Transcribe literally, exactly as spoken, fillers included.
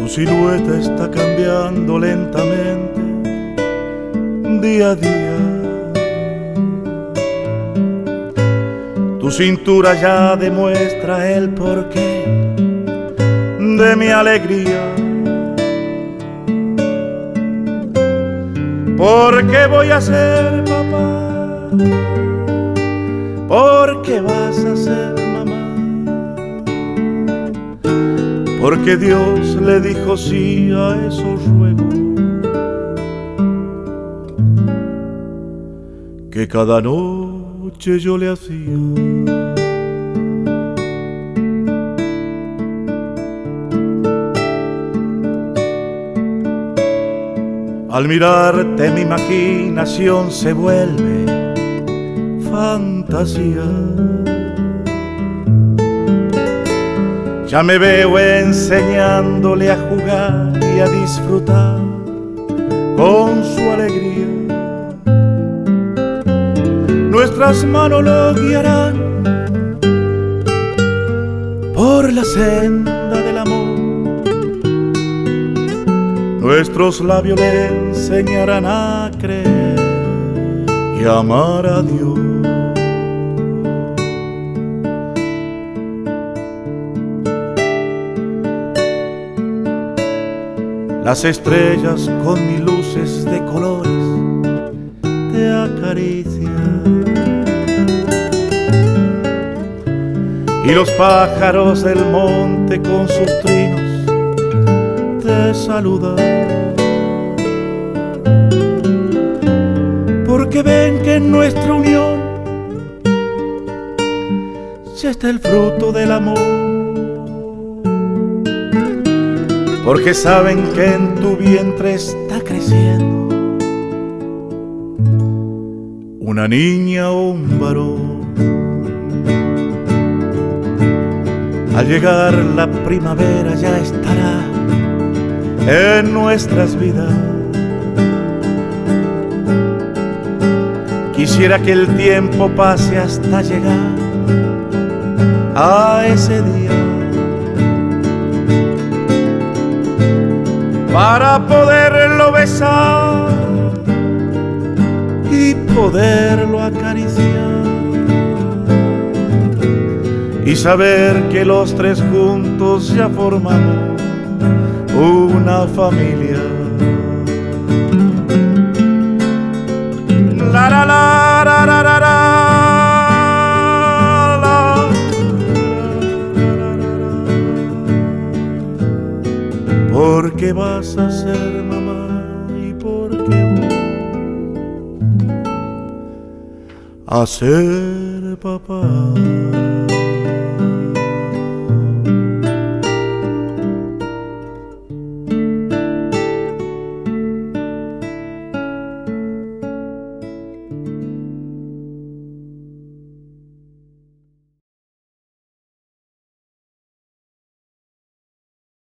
silueta está cambiando lentamente, día a día. Tu cintura ya demuestra el porqué de mi alegría. ¿Por qué voy a ser papá? ¿Por qué vas a ser mamá? Porque Dios le dijo sí a esos ruegos que cada noche yo le hacía. Al mirarte mi imaginación se vuelve fantasía. Ya me veo enseñándole a jugar y a disfrutar con su alegría. Nuestras manos lo guiarán por la senda del amor. Nuestros labios le enseñarán a creer y amar a Dios. Las estrellas con mis luces de colores te acarician y los pájaros del monte con sus trinos te saludan, porque ven que en nuestra unión ya está el fruto del amor, porque saben que en tu vientre está creciendo una niña o un varón. Al llegar la primavera ya estará en nuestras vidas. Quisiera que el tiempo pase hasta llegar a ese día, para poderlo besar y poderlo acariciar y saber que los tres juntos ya formamos una familia. La la la la la la la. ¿Por qué vas a ser mamá y por qué voy a ser papá?